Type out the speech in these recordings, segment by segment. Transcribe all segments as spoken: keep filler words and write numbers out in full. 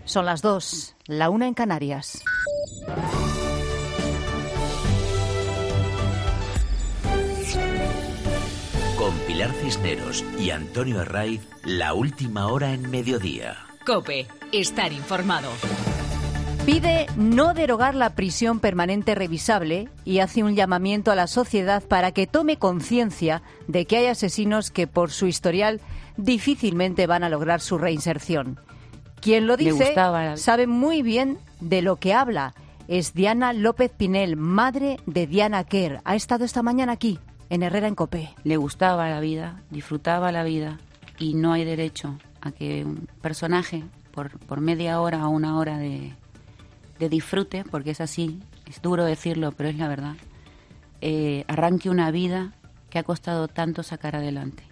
Son las dos, la una en Canarias. Con Pilar Cisneros y Antonio Herraiz, la última hora en mediodía. COPE, estar informado. Pide no derogar la prisión permanente revisable y hace un llamamiento a la sociedad para que tome conciencia de que hay asesinos que por su historial difícilmente van a lograr su reinserción. Quien lo dice sabe muy bien de lo que habla. Es Diana López Pinel, madre de Diana Quer. Ha estado esta mañana aquí, en Herrera en COPE. Le gustaba la vida, disfrutaba la vida y no hay derecho a que un personaje, por, por media hora o una hora de, de disfrute, porque es así, es duro decirlo, pero es la verdad, eh, arranque una vida que ha costado tanto sacar adelante.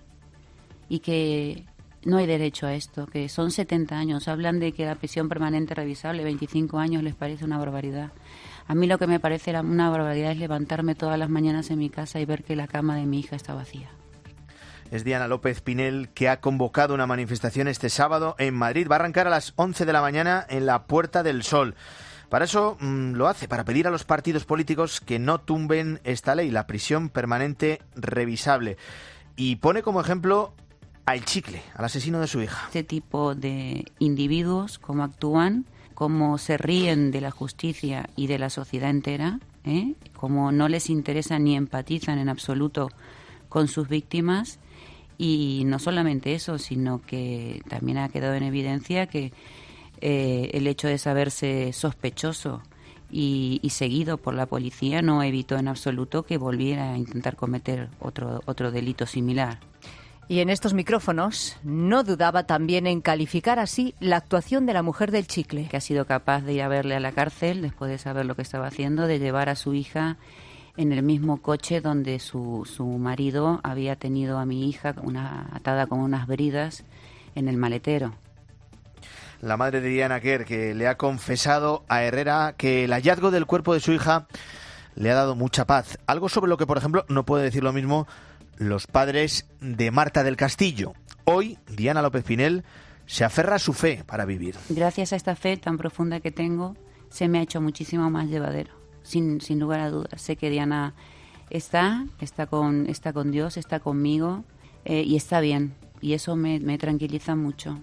Y que no hay derecho a esto, que son setenta años. Hablan de que la prisión permanente revisable, veinticinco años, les parece una barbaridad. A mí lo que me parece una barbaridad es levantarme todas las mañanas en mi casa y ver que la cama de mi hija está vacía. Es Diana López Pinel, que ha convocado una manifestación este sábado en Madrid. Va a arrancar a las once de la mañana en la Puerta del Sol. Para eso mmm, lo hace, para pedir a los partidos políticos que no tumben esta ley, la prisión permanente revisable. Y pone como ejemplo al Chicle, al asesino de su hija. Este tipo de individuos, cómo actúan, cómo se ríen de la justicia y de la sociedad entera, ¿eh? Cómo no les interesa ni empatizan en absoluto con sus víctimas. Y no solamente eso, sino que también ha quedado en evidencia que eh, el hecho de saberse sospechoso y, y seguido por la policía no evitó en absoluto que volviera a intentar cometer otro, otro delito similar. Y en estos micrófonos no dudaba también en calificar así la actuación de la mujer del Chicle. Que ha sido capaz de ir a verle a la cárcel después de saber lo que estaba haciendo, de llevar a su hija en el mismo coche donde su, su marido había tenido a mi hija una, atada con unas bridas en el maletero. La madre de Diana Quer, que le ha confesado a Herrera que el hallazgo del cuerpo de su hija le ha dado mucha paz. Algo sobre lo que, por ejemplo, no puede decir lo mismo los padres de Marta del Castillo. Hoy, Diana López Pinel se aferra a su fe para vivir. Gracias a esta fe tan profunda que tengo, se me ha hecho muchísimo más llevadero, sin, sin lugar a dudas. Sé que Diana está, está con, está con Dios, está conmigo eh, y está bien. Y eso me, me tranquiliza mucho.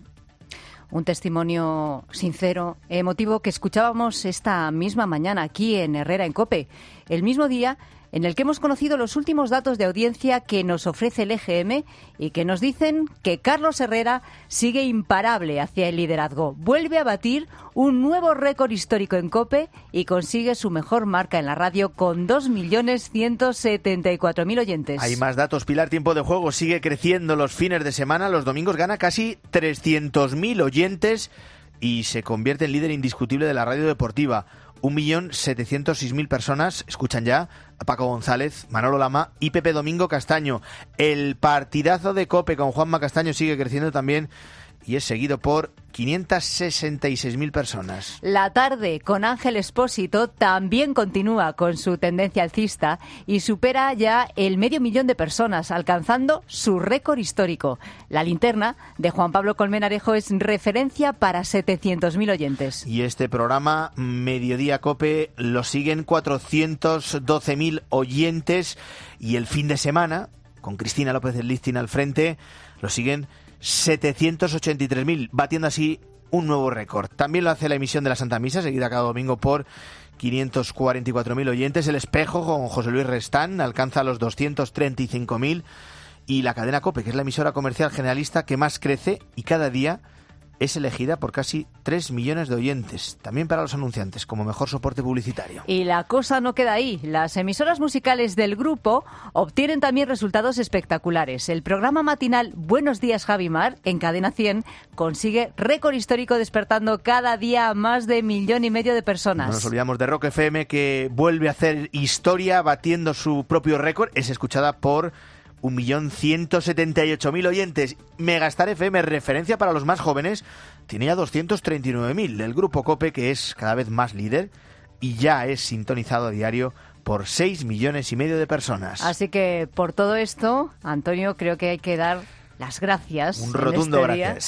Un testimonio sincero, emotivo, que escuchábamos esta misma mañana aquí en Herrera en COPE. El mismo día en el que hemos conocido los últimos datos de audiencia que nos ofrece el E G M y que nos dicen que Carlos Herrera sigue imparable hacia el liderazgo. Vuelve a batir un nuevo récord histórico en COPE y consigue su mejor marca en la radio con dos millones ciento setenta y cuatro mil oyentes. Hay más datos, Pilar. Tiempo de juego sigue creciendo los fines de semana. Los domingos gana casi trescientos mil oyentes y se convierte en líder indiscutible de la radio deportiva. un millón setecientos seis mil personas escuchan ya a Paco González, Manolo Lama y Pepe Domingo Castaño. El partidazo de COPE con Juanma Castaño sigue creciendo también y es seguido por quinientas sesenta y seis mil personas. La tarde con Ángel Expósito también continúa con su tendencia alcista y supera ya el medio millón de personas, alcanzando su récord histórico. La linterna de Juan Pablo Colmenarejo es referencia para setecientos mil oyentes. Y este programa, Mediodía COPE, lo siguen cuatrocientos doce mil oyentes y el fin de semana, con Cristina López del Listín al frente, lo siguen setecientos ochenta y tres mil, batiendo así un nuevo récord. También lo hace la emisión de la Santa Misa, seguida cada domingo por quinientos cuarenta y cuatro mil oyentes. El Espejo con José Luis Restán alcanza los doscientos treinta y cinco mil. Y la cadena COPE, que es la emisora comercial generalista que más crece y cada día es elegida por casi tres millones de oyentes, también para los anunciantes, como mejor soporte publicitario. Y la cosa no queda ahí. Las emisoras musicales del grupo obtienen también resultados espectaculares. El programa matinal Buenos Días Javimar, en Cadena cien, consigue récord histórico despertando cada día a más de millón y medio de personas. No nos olvidamos de Rock F M, que vuelve a hacer historia batiendo su propio récord. Es escuchada por un millón ciento setenta y ocho mil oyentes. Megastar F M, referencia para los más jóvenes, tiene ya doscientos treinta y nueve mil. El grupo COPE, que es cada vez más líder y ya es sintonizado a diario por seis millones y medio de personas. Así que por todo esto, Antonio, creo que hay que dar las gracias. Un rotundo en este gracias. día.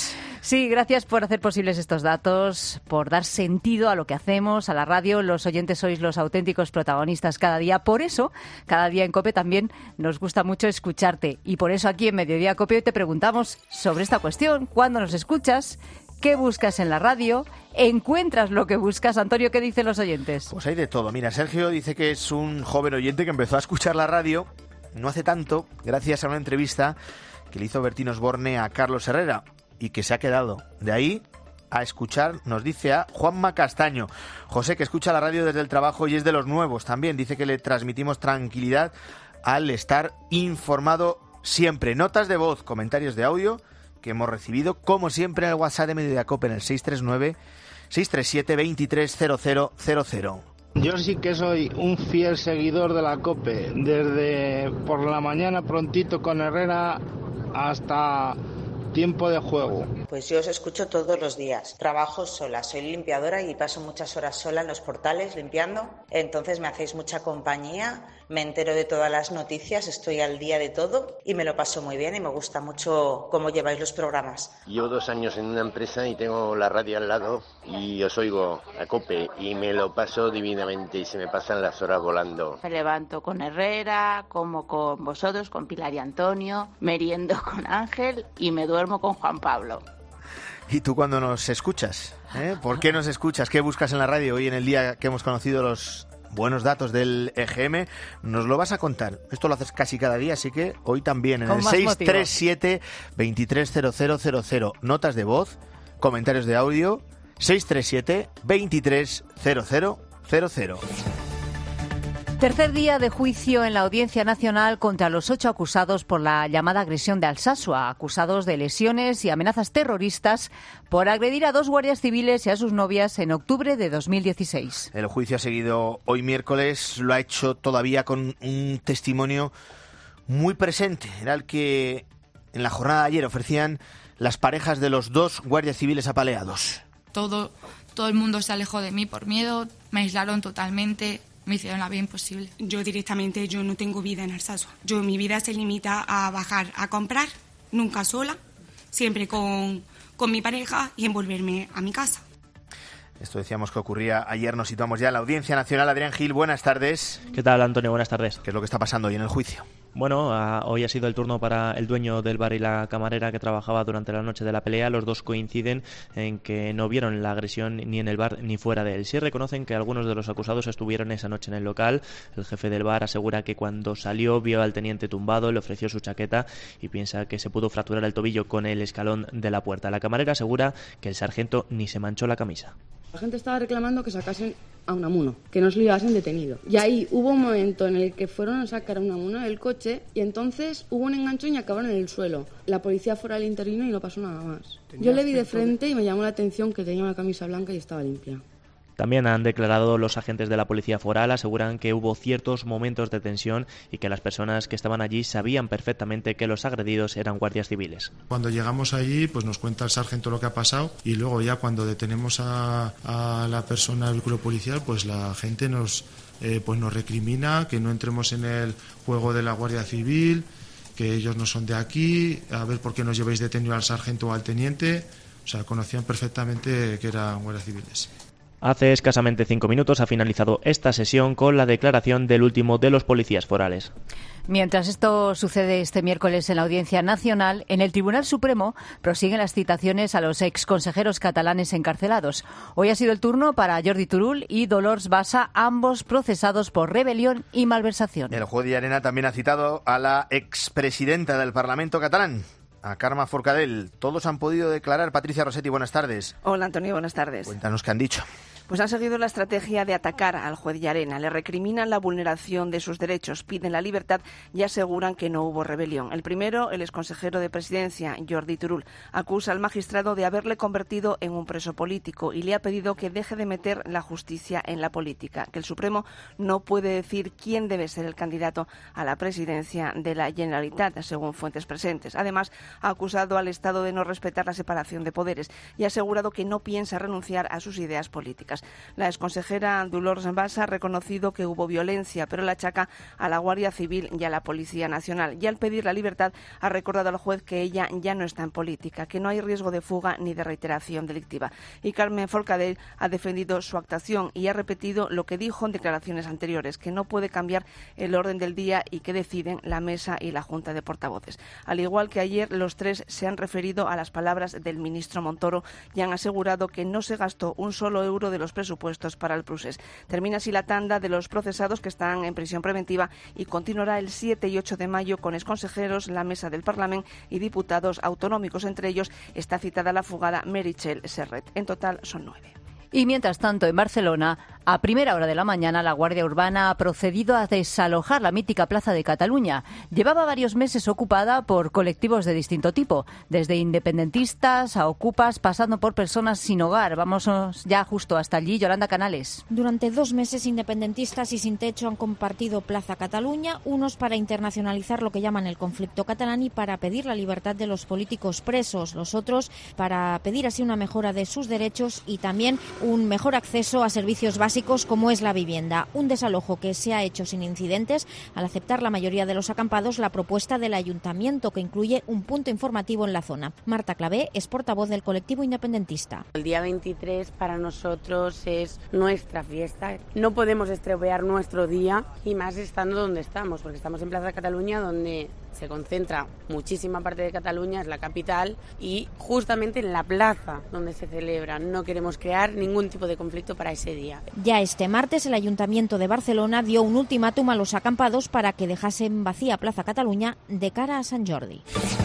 Sí, gracias por hacer posibles estos datos, por dar sentido a lo que hacemos, a la radio. Los oyentes sois los auténticos protagonistas cada día. Por eso, cada día en COPE también nos gusta mucho escucharte. Y por eso aquí en Mediodía COPE hoy te preguntamos sobre esta cuestión. ¿Cuándo nos escuchas? ¿Qué buscas en la radio? ¿Encuentras lo que buscas? Antonio, ¿qué dicen los oyentes? Pues hay de todo. Mira, Sergio dice que es un joven oyente que empezó a escuchar la radio no hace tanto, gracias a una entrevista que le hizo Bertín Osborne a Carlos Herrera y que se ha quedado. De ahí a escuchar, nos dice a Juanma Castaño. José, que escucha la radio desde el trabajo y es de los nuevos también. Dice que le transmitimos tranquilidad al estar informado siempre. Notas de voz, comentarios de audio que hemos recibido, como siempre, en el WhatsApp de Mediodía COPE en el seis tres nueve, seis tres siete, veintitrés cero cero cero cero. Yo sí que soy un fiel seguidor de la COPE, desde por la mañana prontito con Herrera hasta tiempo de juego. Pues yo os escucho todos los días. Trabajo sola, soy limpiadora y paso muchas horas sola en los portales limpiando. Entonces me hacéis mucha compañía, me entero de todas las noticias, estoy al día de todo y me lo paso muy bien y me gusta mucho cómo lleváis los programas. Llevo dos años en una empresa y tengo la radio al lado y os oigo a COPE y me lo paso divinamente y se me pasan las horas volando. Me levanto con Herrera, como con vosotros, con Pilar y Antonio, meriendo con Ángel y me duermo con Juan Pablo. ¿Y tú cuándo nos escuchas? ¿Eh? ¿Por qué nos escuchas? ¿Qué buscas en la radio hoy en el día que hemos conocido los buenos datos del E G M? Nos lo vas a contar. Esto lo haces casi cada día, así que hoy también en el seis tres siete, veintitrés cero cero cero cero. Notas de voz, comentarios de audio, seis tres siete, veintitrés cero cero cero cero. Tercer día de juicio en la Audiencia Nacional contra los ocho acusados por la llamada agresión de Alsasua, acusados de lesiones y amenazas terroristas por agredir a dos guardias civiles y a sus novias en octubre de dos mil dieciséis. El juicio ha seguido hoy miércoles, lo ha hecho todavía con un testimonio muy presente. Era el que en la jornada de ayer ofrecían las parejas de los dos guardias civiles apaleados. Todo, todo el mundo se alejó de mí por miedo, me aislaron totalmente. Me hicieron la vida imposible. Yo directamente, yo no tengo vida en Alsasua. Yo, mi vida se limita a bajar a comprar, nunca sola, siempre con, con mi pareja y en volverme a mi casa. Esto decíamos que ocurría ayer, nos situamos ya en la Audiencia Nacional. Adrián Gil, buenas tardes. ¿Qué tal, Antonio? Buenas tardes. ¿Qué es lo que está pasando hoy en el juicio? Bueno, uh, hoy ha sido el turno para el dueño del bar y la camarera que trabajaba durante la noche de la pelea. Los dos coinciden en que no vieron la agresión ni en el bar ni fuera de él. Sí reconocen que algunos de los acusados estuvieron esa noche en el local. El jefe del bar asegura que cuando salió vio al teniente tumbado, le ofreció su chaqueta y piensa que se pudo fracturar el tobillo con el escalón de la puerta. La camarera asegura que el sargento ni se manchó la camisa. La gente estaba reclamando que sacasen a Unamuno, que no se lo llevasen detenido. Y ahí hubo un momento en el que fueron a sacar a Unamuno del coche y entonces hubo un enganchón y acabaron en el suelo. La policía fuera al interino y no pasó nada más. Yo le vi de frente y me llamó la atención que tenía una camisa blanca y estaba limpia. También han declarado los agentes de la Policía Foral, aseguran que hubo ciertos momentos de tensión y que las personas que estaban allí sabían perfectamente que los agredidos eran guardias civiles. Cuando llegamos allí, pues nos cuenta el sargento lo que ha pasado y luego ya cuando detenemos a, a la persona del vehículo policial, pues la gente nos, eh, pues nos recrimina que no entremos en el juego de la Guardia Civil, que ellos no son de aquí, a ver por qué nos lleváis detenido al sargento o al teniente. O sea, conocían perfectamente que eran guardias civiles. Hace escasamente cinco minutos ha finalizado esta sesión con la declaración del último de los policías forales. Mientras esto sucede este miércoles en la Audiencia Nacional, en el Tribunal Supremo prosiguen las citaciones a los exconsejeros catalanes encarcelados. Hoy ha sido el turno para Jordi Turull y Dolors Bassa, ambos procesados por rebelión y malversación. El juez de Llarena también ha citado a la expresidenta del Parlamento catalán, a Carme Forcadell. Todos han podido declarar. Patricia Rossetti, buenas tardes. Hola, Antonio, buenas tardes. Cuéntanos qué han dicho. Pues han seguido la estrategia de atacar al juez Llarena. Le recriminan la vulneración de sus derechos, piden la libertad y aseguran que no hubo rebelión. El primero, el exconsejero de Presidencia, Jordi Turull, acusa al magistrado de haberle convertido en un preso político y le ha pedido que deje de meter la justicia en la política, que el Supremo no puede decir quién debe ser el candidato a la presidencia de la Generalitat, según fuentes presentes. Además, ha acusado al Estado de no respetar la separación de poderes y ha asegurado que no piensa renunciar a sus ideas políticas. horas. La exconsejera Dolors Bassa ha reconocido que hubo violencia, pero la achaca a la Guardia Civil y a la Policía Nacional. Y al pedir la libertad ha recordado al juez que ella ya no está en política, que no hay riesgo de fuga ni de reiteración delictiva. Y Carmen Forcadell ha defendido su actuación y ha repetido lo que dijo en declaraciones anteriores, que no puede cambiar el orden del día y que deciden la mesa y la Junta de Portavoces. Al igual que ayer, los tres se han referido a las palabras del ministro Montoro y han asegurado que no se gastó un solo euro de los presupuestos para el procés. Termina así la tanda de los procesados que están en prisión preventiva y continuará el siete y ocho de mayo con exconsejeros, la mesa del Parlamento y diputados autonómicos. Entre ellos está citada la fugada Meritxell Serret. En total son nueve. Y mientras tanto, en Barcelona, a primera hora de la mañana, la Guardia Urbana ha procedido a desalojar la mítica Plaza de Cataluña. Llevaba varios meses ocupada por colectivos de distinto tipo, desde independentistas a ocupas, pasando por personas sin hogar. Vamos ya justo hasta allí, Yolanda Canales. Durante dos meses, independentistas y sin techo han compartido Plaza Cataluña, unos para internacionalizar lo que llaman el conflicto catalán y para pedir la libertad de los políticos presos, los otros para pedir así una mejora de sus derechos y también un mejor acceso a servicios básicos como es la vivienda. Un desalojo que se ha hecho sin incidentes al aceptar la mayoría de los acampados la propuesta del ayuntamiento, que incluye un punto informativo en la zona. Marta Clavé es portavoz del colectivo independentista. El día veintitrés para nosotros es nuestra fiesta. No podemos estropear nuestro día y más estando donde estamos, porque estamos en Plaza Cataluña, donde se concentra muchísima parte de Cataluña, es la capital, y justamente en la plaza donde se celebra. No queremos crear ningún tipo de conflicto para ese día. Ya este martes el Ayuntamiento de Barcelona dio un ultimátum a los acampados para que dejasen vacía Plaza Cataluña de cara a Sant Jordi.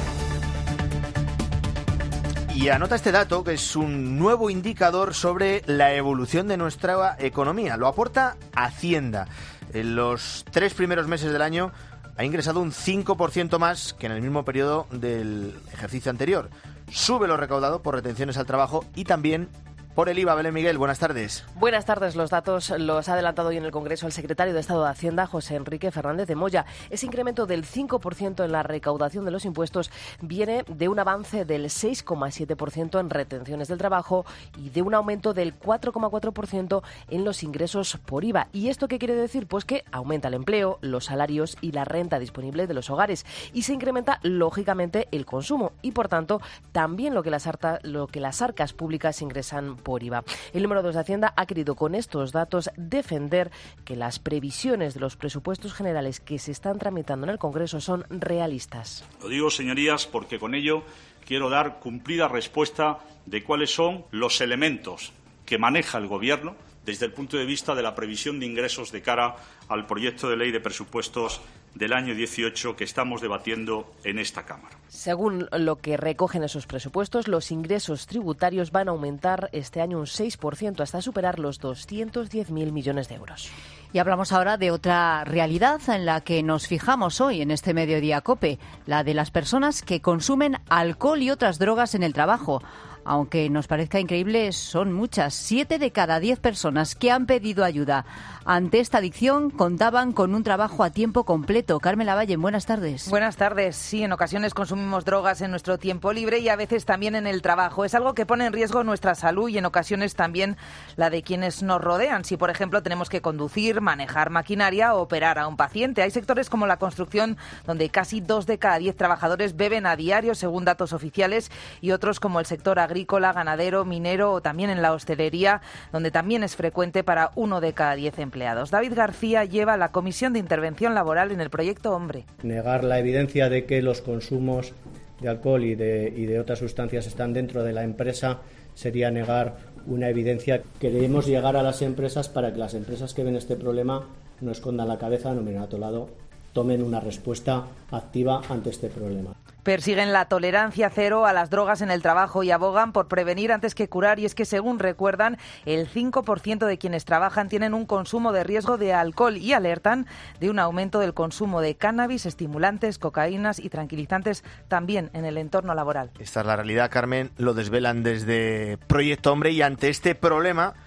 Y anota este dato, que es un nuevo indicador sobre la evolución de nuestra economía. Lo aporta Hacienda. En los tres primeros meses del año ha ingresado un cinco por ciento más que en el mismo periodo del ejercicio anterior. Sube lo recaudado por retenciones al trabajo y también por el I V A. Belén Miguel, buenas tardes. Buenas tardes. Los datos los ha adelantado hoy en el Congreso el secretario de Estado de Hacienda, José Enrique Fernández de Moya. Ese incremento del cinco por ciento en la recaudación de los impuestos viene de un avance del seis coma siete por ciento en retenciones del trabajo y de un aumento del cuatro coma cuatro por ciento en los ingresos por I V A. ¿Y esto qué quiere decir? Pues que aumenta el empleo, los salarios y la renta disponible de los hogares y se incrementa, lógicamente, el consumo y, por tanto, también lo que las, arta, lo que las arcas públicas ingresan por I V A. El número dos de Hacienda ha querido con estos datos defender que las previsiones de los presupuestos generales que se están tramitando en el Congreso son realistas. Lo digo, señorías, porque con ello quiero dar cumplida respuesta de cuáles son los elementos que maneja el Gobierno desde el punto de vista de la previsión de ingresos de cara al proyecto de ley de presupuestos del año dieciocho que estamos debatiendo en esta Cámara. Según lo que recogen esos presupuestos, los ingresos tributarios van a aumentar este año un seis por ciento hasta superar los doscientos diez mil millones de euros. Y hablamos ahora de otra realidad en la que nos fijamos hoy en este Mediodía COPE, la de las personas que consumen alcohol y otras drogas en el trabajo. Aunque nos parezca increíble, son muchas. Siete de cada diez personas que han pedido ayuda ante esta adicción contaban con un trabajo a tiempo completo. Carmen Lavalle, buenas tardes. Buenas tardes. Sí, en ocasiones consumimos drogas en nuestro tiempo libre y a veces también en el trabajo. Es algo que pone en riesgo nuestra salud y en ocasiones también la de quienes nos rodean. Si, por ejemplo, tenemos que conducir, manejar maquinaria o operar a un paciente. Hay sectores como la construcción donde casi dos de cada diez trabajadores beben a diario, según datos oficiales, y otros como el sector agrícola. agrícola, ganadero, minero o también en la hostelería, donde también es frecuente para uno de cada diez empleados. David García lleva la Comisión de Intervención Laboral en el proyecto Hombre. Negar la evidencia de que los consumos de alcohol y de, y de otras sustancias están dentro de la empresa sería negar una evidencia. Queremos llegar a las empresas para que las empresas que ven este problema no escondan la cabeza, no miren a otro lado, tomen una respuesta activa ante este problema. Persiguen la tolerancia cero a las drogas en el trabajo y abogan por prevenir antes que curar. Y es que, según recuerdan, el cinco por ciento de quienes trabajan tienen un consumo de riesgo de alcohol y alertan de un aumento del consumo de cannabis, estimulantes, cocaínas y tranquilizantes también en el entorno laboral. Esta es la realidad, Carmen. Lo desvelan desde Proyecto Hombre y ante este problema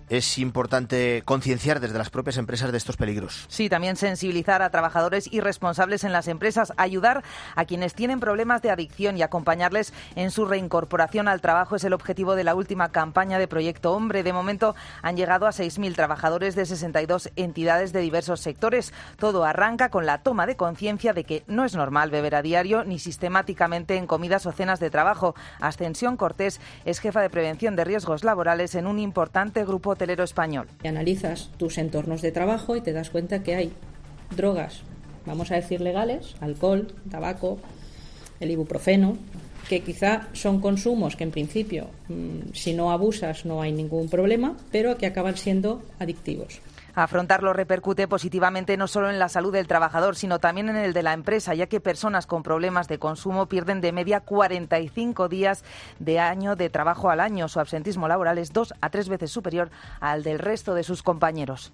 es importante concienciar desde las propias empresas de estos peligros. Sí, también sensibilizar a trabajadores y responsables en las empresas, ayudar a quienes tienen problemas de adicción y acompañarles en su reincorporación al trabajo es el objetivo de la última campaña de Proyecto Hombre. De momento han llegado a seis mil trabajadores de sesenta y dos entidades de diversos sectores. Todo arranca con la toma de conciencia de que no es normal beber a diario ni sistemáticamente en comidas o cenas de trabajo. Ascensión Cortés es jefa de prevención de riesgos laborales en un importante grupo hotelero español. Analizas tus entornos de trabajo y te das cuenta que hay drogas, vamos a decir legales, alcohol, tabaco, el ibuprofeno, que quizá son consumos que en principio, mmm, si no abusas no hay ningún problema, pero que acaban siendo adictivos. Afrontarlo repercute positivamente no solo en la salud del trabajador, sino también en el de la empresa, ya que personas con problemas de consumo pierden de media cuarenta y cinco días de año de trabajo al año. Su absentismo laboral es dos a tres veces superior al del resto de sus compañeros.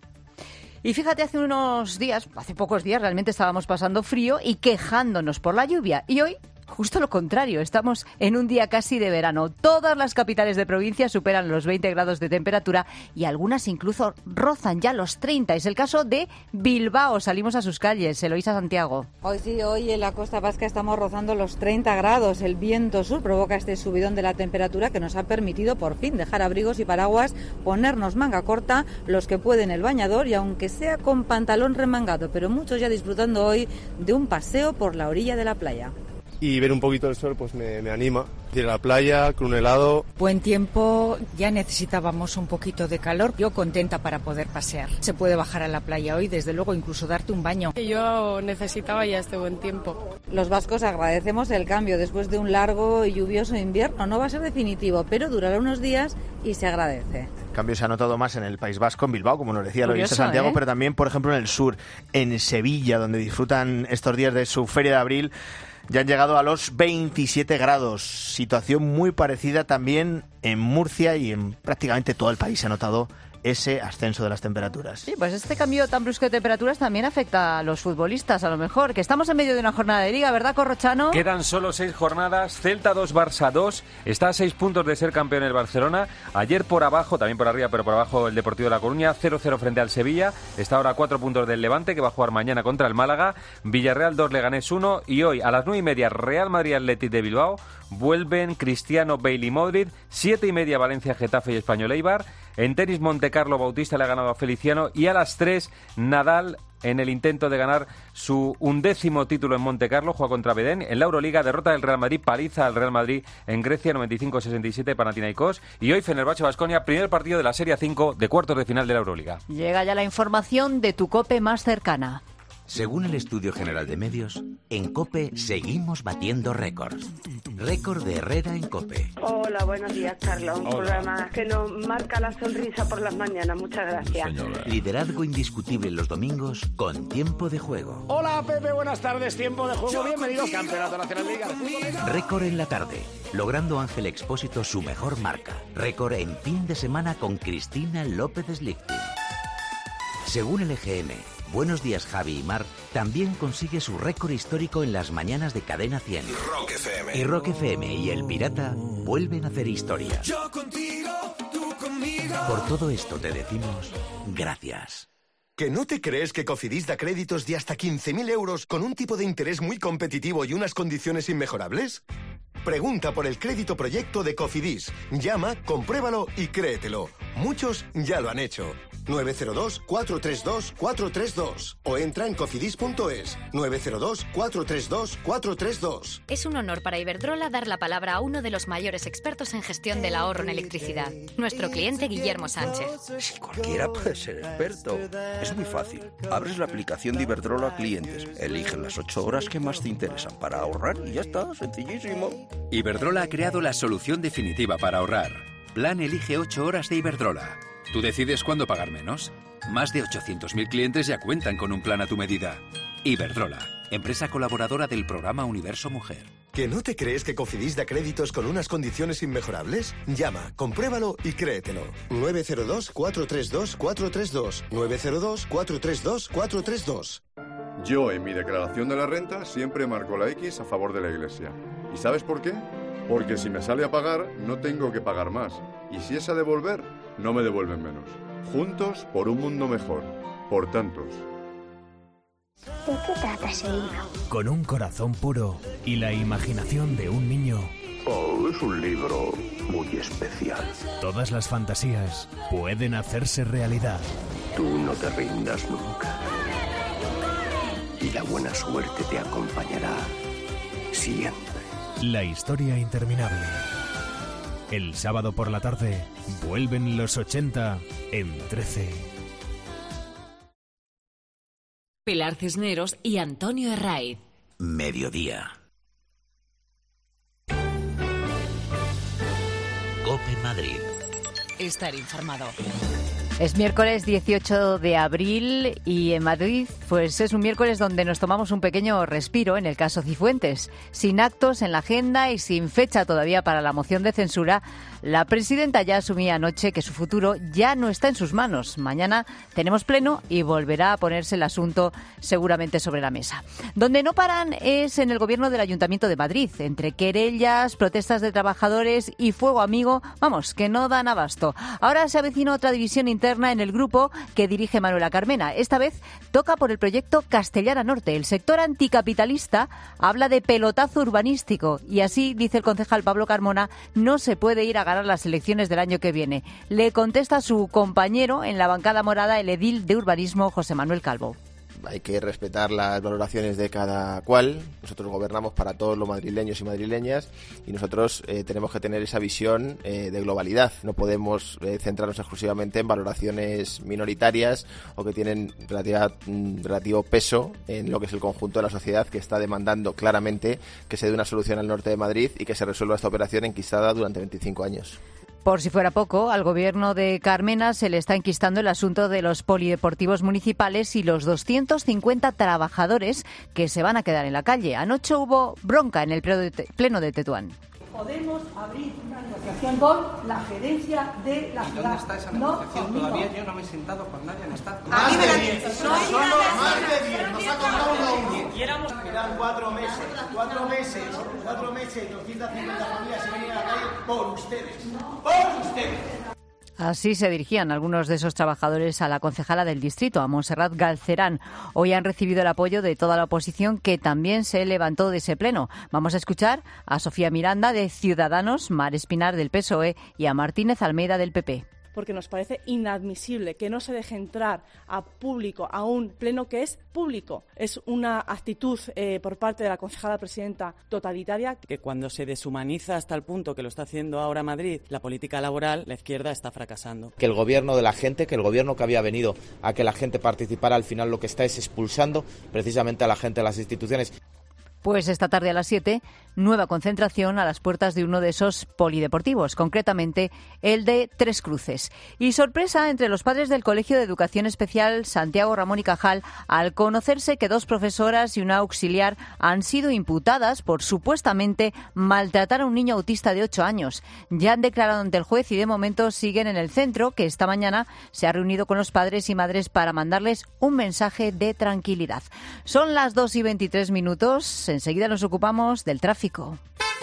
Y fíjate, hace unos días, hace pocos días, realmente estábamos pasando frío y quejándonos por la lluvia. Y hoy, justo lo contrario, estamos en un día casi de verano. Todas las capitales de provincia superan los veinte grados de temperatura y algunas incluso rozan ya los treinta. Es el caso de Bilbao. Salimos a sus calles. Eloísa Santiago. Hoy sí, hoy en la costa vasca estamos rozando los treinta grados. El viento sur provoca este subidón de la temperatura que nos ha permitido por fin dejar abrigos y paraguas, ponernos manga corta, los que pueden el bañador y aunque sea con pantalón remangado, pero muchos ya disfrutando hoy de un paseo por la orilla de la playa. Y ver un poquito el sol pues me, me anima. Ir a la playa, con un helado. Buen tiempo, ya necesitábamos un poquito de calor. Yo contenta para poder pasear. Se puede bajar a la playa hoy, desde luego, incluso darte un baño. Yo necesitaba ya este buen tiempo. Los vascos agradecemos el cambio después de un largo y lluvioso invierno. No va a ser definitivo, pero durará unos días y se agradece. El cambio se ha notado más en el País Vasco, en Bilbao, como nos decía Eloísa Curioso, Santiago, ¿eh? pero también, por ejemplo, en el sur, en Sevilla, donde disfrutan estos días de su Feria de Abril. Ya han llegado a los veintisiete grados. Situación muy parecida también en Murcia y en prácticamente todo el país se ha notado ese ascenso de las temperaturas. Sí, pues este cambio tan brusco de temperaturas también afecta a los futbolistas, a lo mejor, que estamos en medio de una jornada de liga, ¿verdad, Corrochano? Quedan solo seis jornadas, Celta dos, Barça dos, está a seis puntos de ser campeón el Barcelona, ayer por abajo, también por arriba, pero por abajo el Deportivo de La Coruña, cero cero frente al Sevilla, está ahora a cuatro puntos del Levante, que va a jugar mañana contra el Málaga, Villarreal dos, Leganés uno, y hoy a las nueve y media Real Madrid Athletic de Bilbao, vuelven Cristiano, Bale y Modric, siete y media Valencia, Getafe y Español Eibar. En tenis, Montecarlo, Bautista le ha ganado a Feliciano y a las tres Nadal, en el intento de ganar su undécimo título en Montecarlo, juega contra Bedén. En la Euroliga, derrota del Real Madrid, paliza al Real Madrid en Grecia, noventa y cinco a sesenta y siete, Panathinaikos. Y hoy Fenerbahce Baskonia, primer partido de la Serie cinco de cuartos de final de la Euroliga. Llega ya la información de tu COPE más cercana. Según el Estudio General de Medios, en COPE seguimos batiendo récords. Récord de Herrera en COPE. Hola, buenos días, Carlos. Un Hola. programa que nos marca la sonrisa por las mañanas. Muchas gracias. Señora. Liderazgo indiscutible en los domingos con tiempo de juego. Hola, Pepe, buenas tardes. Tiempo de juego. Bienvenidos, Campeonato Nacional Liga de Fútbol. Récord en la tarde, logrando Ángel Expósito su mejor marca. Récord en fin de semana con Cristina López Slichting. Según el E G M, Buenos Días Javi y Mar también consigue su récord histórico en las mañanas de Cadena cien. Rock F M. Y Rock F M y El Pirata vuelven a hacer historia. Yo contigo, tú conmigo. Por todo esto te decimos gracias. ¿Que no te crees que Cofidis da créditos de hasta quince mil euros con un tipo de interés muy competitivo y unas condiciones inmejorables? Pregunta por el crédito proyecto de Cofidis. Llama, compruébalo y créetelo. Muchos ya lo han hecho. nueve cero dos, cuatro tres dos, cuatro tres dos o entra en cofidis punto es. nueve cero dos, cuatro tres dos, cuatro tres dos. Es un honor para Iberdrola dar la palabra a uno de los mayores expertos en gestión del ahorro en electricidad, nuestro cliente Guillermo Sánchez. Si cualquiera puede ser experto. Es muy fácil. Abres la aplicación de Iberdrola Clientes, eliges las ocho horas que más te interesan para ahorrar y ya está, sencillísimo. Iberdrola ha creado la solución definitiva para ahorrar. Plan Elige ocho horas de Iberdrola. ¿Tú decides cuándo pagar menos? Más de ochocientos mil clientes ya cuentan con un plan a tu medida. Iberdrola, empresa colaboradora del programa Universo Mujer. ¿Que no te crees que Cofidis da créditos con unas condiciones inmejorables? Llama, compruébalo y créetelo. nueve cero dos, cuatro tres dos, cuatro tres dos. nueve cero dos, cuatro tres dos, cuatro tres dos. Yo en mi declaración de la renta siempre marco la X a favor de la Iglesia. ¿Y sabes por qué? Porque si me sale a pagar, no tengo que pagar más. Y si es a devolver, no me devuelven menos. Juntos por un mundo mejor. Por tantos. ¿De qué trata ese libro? Con un corazón puro y la imaginación de un niño. Oh, es un libro muy especial. Todas las fantasías pueden hacerse realidad. Tú no te rindas nunca. Y la buena suerte te acompañará siempre. La historia interminable. El sábado por la tarde vuelven los ochenta en trece. Pilar Cisneros y Antonio Herraiz. Mediodía. COPE Madrid. Estar informado. Es miércoles dieciocho de abril y en Madrid pues es un miércoles donde nos tomamos un pequeño respiro en el caso Cifuentes. Sin actos en la agenda y sin fecha todavía para la moción de censura, la presidenta ya asumía anoche que su futuro ya no está en sus manos. Mañana tenemos pleno y volverá a ponerse el asunto seguramente sobre la mesa. Donde no paran es en el gobierno del Ayuntamiento de Madrid, entre querellas, protestas de trabajadores y fuego amigo, vamos, que no dan abasto. Ahora se avecina otra división interna en el grupo que dirige Manuela Carmena. Esta vez toca por el proyecto Castellana Norte. El sector anticapitalista habla de pelotazo urbanístico y así, dice el concejal Pablo Carmona, no se puede ir a ganar las elecciones del año que viene. Le contesta su compañero en la bancada morada, el edil de urbanismo José Manuel Calvo. Hay que respetar las valoraciones de cada cual. Nosotros gobernamos para todos los madrileños y madrileñas y nosotros eh, tenemos que tener esa visión eh, de globalidad. No podemos eh, centrarnos exclusivamente en valoraciones minoritarias o que tienen relativa, relativo peso en lo que es el conjunto de la sociedad, que está demandando claramente que se dé una solución al norte de Madrid y que se resuelva esta operación enquistada durante veinticinco años. Por si fuera poco, al gobierno de Carmena se le está enquistando el asunto de los polideportivos municipales y los doscientos cincuenta trabajadores que se van a quedar en la calle. Anoche hubo bronca en el pleno de Tetuán. Podemos abrir una negociación con la gerencia de la ciudad. ¿Dónde está esa negociación? No, Todavía yo no me he sentado con nadie en esta... Más de diez. Solo más de diez. Nos ha contado una diez. Y éramos... Quedan cuatro meses, cuatro meses, cuatro meses y doscientas cincuenta familias se vienen a la calle por ustedes. ¡Por ustedes! Así se dirigían algunos de esos trabajadores a la concejala del distrito, a Montserrat Galcerán. Hoy han recibido el apoyo de toda la oposición, que también se levantó de ese pleno. Vamos a escuchar a Sofía Miranda de Ciudadanos, Mar Espinar del P S O E y a Martínez Almeida del P P. Porque nos parece inadmisible que no se deje entrar a público a un pleno que es público. Es una actitud eh, por parte de la concejala presidenta totalitaria. Que cuando se deshumaniza hasta el punto que lo está haciendo ahora Madrid, la política laboral, la izquierda está fracasando. Que el gobierno de la gente, que el gobierno que había venido a que la gente participara, al final lo que está es expulsando precisamente a la gente de las instituciones. Pues esta tarde a las siete, nueva concentración a las puertas de uno de esos polideportivos, concretamente el de Tres Cruces. Y sorpresa entre los padres del Colegio de Educación Especial Santiago Ramón y Cajal al conocerse que dos profesoras y una auxiliar han sido imputadas por supuestamente maltratar a un niño autista de ocho años. Ya han declarado ante el juez y de momento siguen en el centro, que esta mañana se ha reunido con los padres y madres para mandarles un mensaje de tranquilidad. Son las dos y veintitrés minutos. Enseguida nos ocupamos del tráfico.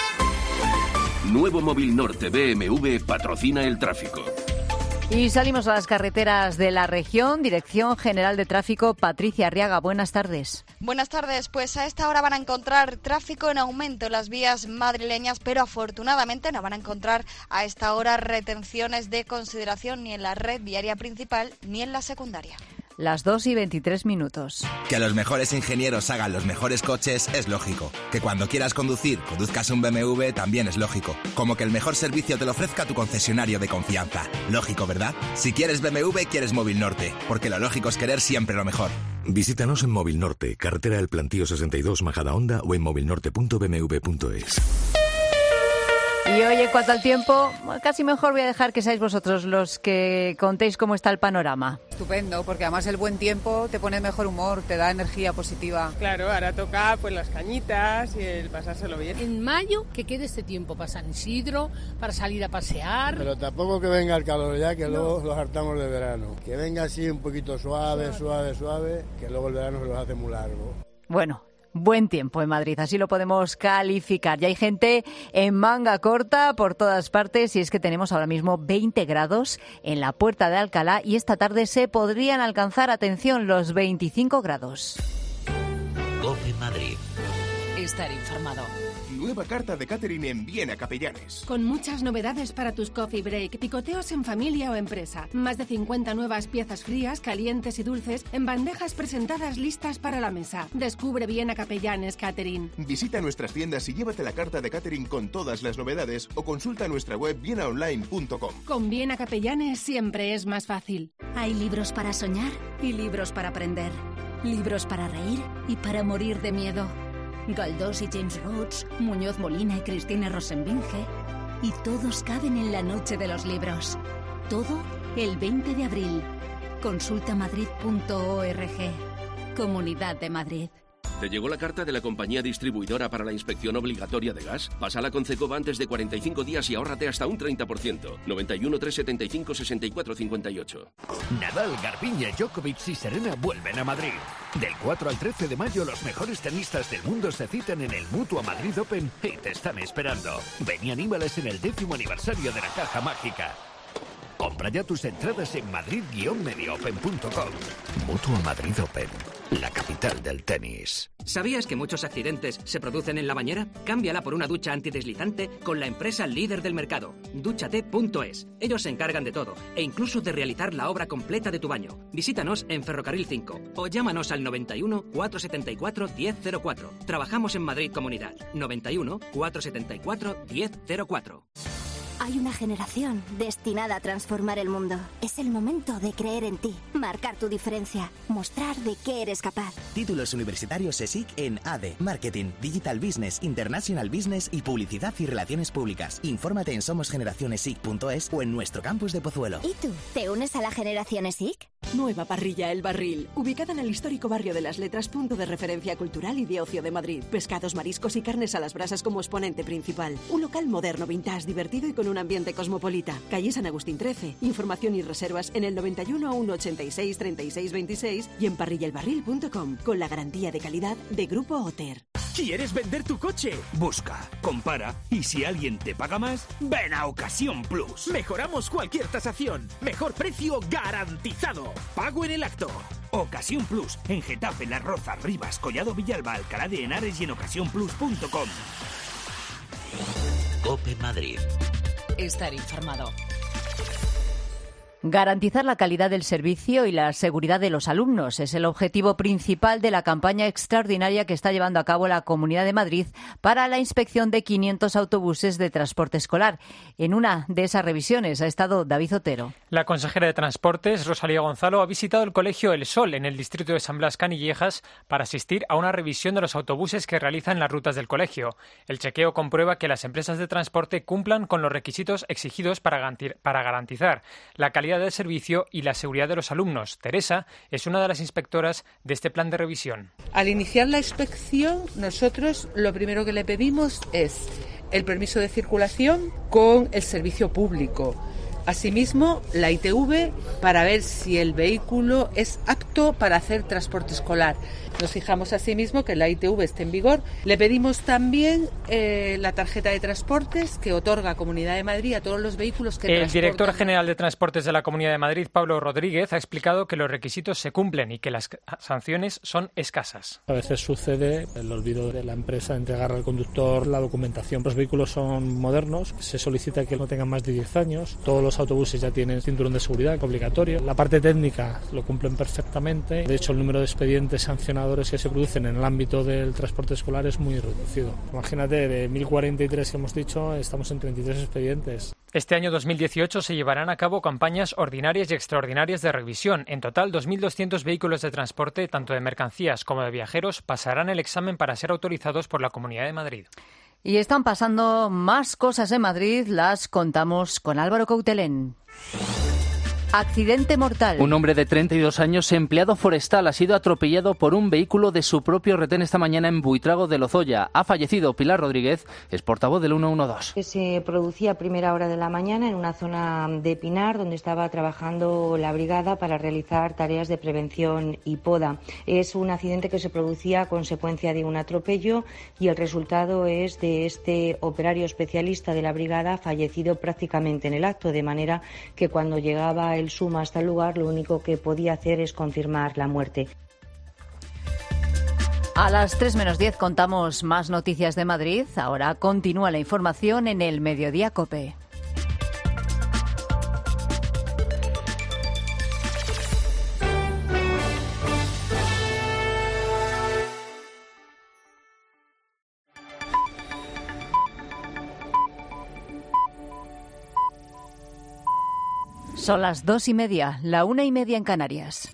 Nuevo Móvil Norte B M W patrocina el tráfico. Y salimos a las carreteras de la región. Dirección General de Tráfico, Patricia Arriaga. Buenas tardes. Buenas tardes. Pues a esta hora van a encontrar tráfico en aumento en las vías madrileñas, pero afortunadamente no van a encontrar a esta hora retenciones de consideración ni en la red viaria principal ni en la secundaria. Las dos y veintitrés minutos. Que los mejores ingenieros hagan los mejores coches es lógico. Que cuando quieras conducir, conduzcas un B M W también es lógico. Como que el mejor servicio te lo ofrezca tu concesionario de confianza. Lógico, ¿verdad? Si quieres B M W, quieres Móvil Norte. Porque lo lógico es querer siempre lo mejor. Visítanos en Móvil Norte, carretera del Plantío sesenta y dos, Majadahonda, o en movilnorte punto b m w punto es. Y hoy, en cuanto al tiempo, casi mejor voy a dejar que seáis vosotros los que contéis cómo está el panorama. Estupendo, porque además el buen tiempo te pone mejor humor, te da energía positiva. Claro, ahora toca pues las cañitas y el pasárselo bien. En mayo, que quede este tiempo para San Isidro, para salir a pasear. Pero tampoco que venga el calor ya, que no. Luego los hartamos de verano. Que venga así un poquito suave, suave, suave, que luego el verano se los hace muy largo. Bueno. Buen tiempo en Madrid, así lo podemos calificar. Ya hay gente en manga corta por todas partes y es que tenemos ahora mismo veinte grados en la Puerta de Alcalá y esta tarde se podrían alcanzar, atención, los veinticinco grados. COPE Madrid. Estar informado. Nueva carta de catering en Viena Capellanes. Con muchas novedades para tus coffee break, picoteos en familia o empresa. Más de cincuenta nuevas piezas frías, calientes y dulces en bandejas presentadas listas para la mesa. Descubre Viena Capellanes Catering. Visita nuestras tiendas y llévate la carta de catering con todas las novedades o consulta nuestra web viena online punto com. Con Viena Capellanes siempre es más fácil. Hay libros para soñar y libros para aprender. Libros para reír y para morir de miedo. Galdós y James Rhodes, Muñoz Molina y Cristina Rosenbinge. Y todos caben en la noche de los libros. Todo el veinte de abril. Consulta madrid punto org. Comunidad de Madrid. ¿Te llegó la carta de la compañía distribuidora para la inspección obligatoria de gas? Pásala con Cecova antes de cuarenta y cinco días y ahórrate hasta un treinta por ciento. noventa y uno, trescientos setenta y cinco, sesenta y cuatro cincuenta y ocho. Nadal, Garbiñe, Djokovic y Serena vuelven a Madrid. Del cuatro al trece de mayo, los mejores tenistas del mundo se citan en el Mutua Madrid Open y te están esperando. Ven y anímales en el décimo aniversario de la Caja Mágica. Compra ya tus entradas en madrid guion medio open punto com. Mutua Madrid Open, la capital del tenis. ¿Sabías que muchos accidentes se producen en la bañera? Cámbiala por una ducha antideslizante con la empresa líder del mercado, dúchate punto es. Ellos se encargan de todo e incluso de realizar la obra completa de tu baño. Visítanos en Ferrocarril cinco o llámanos al noventa y uno, cuatrocientos setenta y cuatro, diez cero cuatro. Trabajamos en Madrid Comunidad. noventa y uno, cuatrocientos setenta y cuatro, diez cero cuatro. Hay una generación destinada a transformar el mundo. Es el momento de creer en ti, marcar tu diferencia, mostrar de qué eres capaz. Títulos universitarios ESIC en A D E, Marketing, Digital Business, International Business y Publicidad y Relaciones Públicas. Infórmate en somos generación esic punto es o en nuestro campus de Pozuelo. ¿Y tú? ¿Te unes a la generación ESIC? Nueva parrilla El Barril, ubicada en el histórico barrio de las Letras, punto de referencia cultural y de ocio de Madrid. Pescados, mariscos y carnes a las brasas como exponente principal. Un local moderno, vintage, divertido y con un ambiente cosmopolita. Calle San Agustín trece. Información y reservas en el noventa y uno, ciento ochenta y seis, treinta y seis veintiséis y en parrilla el barril punto com, con la garantía de calidad de Grupo Otter. ¿Quieres vender tu coche? Busca, compara y si alguien te paga más, ven a Ocasión Plus. Mejoramos cualquier tasación. Mejor precio garantizado. Pago en el acto. Ocasión Plus, en Getafe, Las Rozas, Rivas, Collado Villalba, Alcalá de Henares y en ocasión plus punto com. COPE Madrid. Estar informado. Garantizar la calidad del servicio y la seguridad de los alumnos es el objetivo principal de la campaña extraordinaria que está llevando a cabo la Comunidad de Madrid para la inspección de quinientos autobuses de transporte escolar. En una de esas revisiones ha estado David Otero. La consejera de Transportes, Rosalía Gonzalo, ha visitado el colegio El Sol en el distrito de San Blas Canillejas para asistir a una revisión de los autobuses que realizan las rutas del colegio. El chequeo comprueba que las empresas de transporte cumplan con los requisitos exigidos para garantizar la calidad del servicio y la seguridad de los alumnos. Teresa es una de las inspectoras de este plan de revisión. Al iniciar la inspección, nosotros lo primero que le pedimos es el permiso de circulación con el servicio público. Asimismo, la I T V para ver si el vehículo es apto para hacer transporte escolar. Nos fijamos asimismo que la I T V esté en vigor. Le pedimos también eh, la tarjeta de transportes que otorga Comunidad de Madrid a todos los vehículos que El transportan. director general de Transportes de la Comunidad de Madrid, Pablo Rodríguez, ha explicado que los requisitos se cumplen y que las sanciones son escasas. A veces sucede el olvido de la empresa de entregar al conductor la documentación. Los vehículos son modernos, se solicita que no tengan más de diez años, todos los autobuses ya tienen cinturón de seguridad obligatorio. La parte técnica lo cumplen perfectamente. De hecho, el número de expedientes sancionadores que se producen en el ámbito del transporte escolar es muy reducido. Imagínate, de mil cuarenta y tres que hemos dicho, estamos en treinta y tres expedientes. Este año dos mil dieciocho se llevarán a cabo campañas ordinarias y extraordinarias de revisión. En total, dos mil doscientos vehículos de transporte, tanto de mercancías como de viajeros, pasarán el examen para ser autorizados por la Comunidad de Madrid. Y están pasando más cosas en Madrid, las contamos con Álvaro Coutelén. Accidente mortal. Un hombre de treinta y dos años, empleado forestal, ha sido atropellado por un vehículo de su propio retén esta mañana en Buitrago de Lozoya. Ha fallecido. Pilar Rodríguez es portavoz del ciento doce. Que se producía a primera hora de la mañana en una zona de Pinar donde estaba trabajando la brigada para realizar tareas de prevención y poda. Es un accidente que se producía a consecuencia de un atropello y el resultado es de este operario especialista de la brigada fallecido prácticamente en el acto, de manera que cuando llegaba el SUMA hasta el lugar lo único que podía hacer es confirmar la muerte. A las tres menos diez contamos más noticias de Madrid. Ahora continúa la información en el Mediodía COPE. Son las dos y media, la una y media en Canarias.